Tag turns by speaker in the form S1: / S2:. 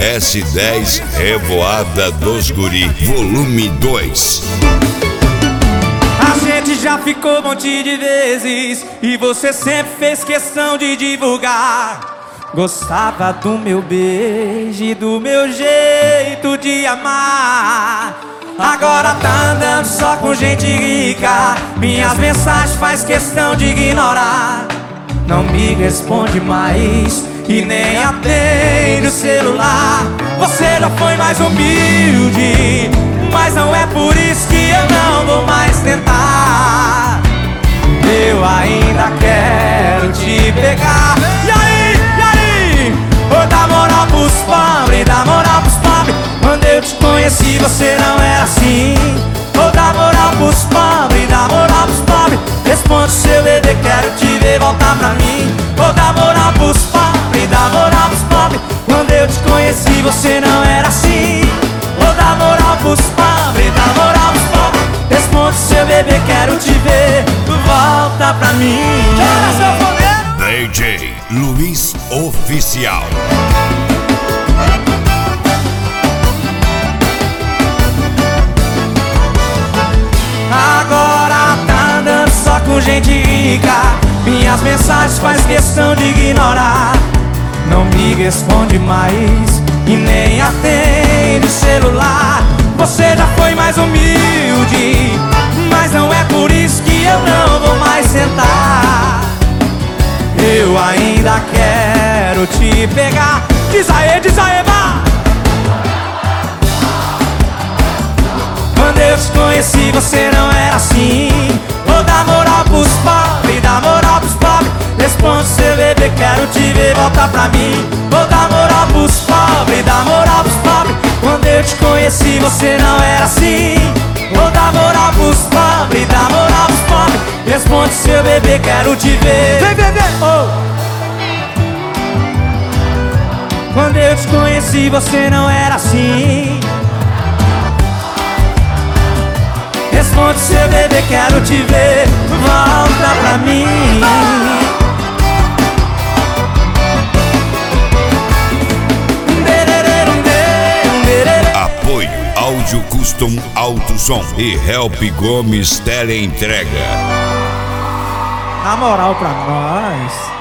S1: S10 Revoada dos Guri, volume 2.
S2: A gente já ficou um monte de vezes e você sempre fez questão de divulgar. Gostava do meu beijo e do meu jeito de amar. Agora tá andando só com gente rica, minhas mensagens faz questão de ignorar. Não me responde mais e nem atende o celular. Você já foi mais humilde, mas não é por isso que eu não vou mais tentar. Eu ainda quero te pegar. E aí, e aí? Vou dar moral pros pobres, dar moral pros pobres. Quando eu te conheci você não era assim. Vou dar moral pros pobres, dar moral pros pobres. Responde seu bebê, quero te ver voltar pra mim. Vou dar moral pros pobres, dar moral pros pobres. Quando eu te conheci você não era assim. Vou dar moral pros pobres, dar moral pros pobres. Responde seu bebê, quero te ver volta pra mim.
S1: DJ Luiz Oficial.
S2: Agora tá andando só com gente rica, minhas mensagens faz questão de ignorar. Não me responde mais e nem atende o celular. Você já foi mais humilde, mas não é por isso que eu não vou mais sentar. Eu ainda quero te pegar. Diz aê, vá! Quando eu te conheci você não era assim. Vou dar moral pros pobres, dar moral pros pobres. Responde seu bebê, quero te ver voltar pra mim. Vou dar moral pros pobres, dar moral pros pobres. Quando eu te conheci você não era assim. Vou dar moral pros pobres, dar moral pros pobres. Responde seu bebê, quero te ver. Vem, bebê! Oh. Quando eu te conheci você não era assim. Responde seu bebê, quero te ver volta pra mim.
S1: Apoio Áudio Custom Alto Som e Help Gomes Teleentrega.
S2: Na moral pra nós.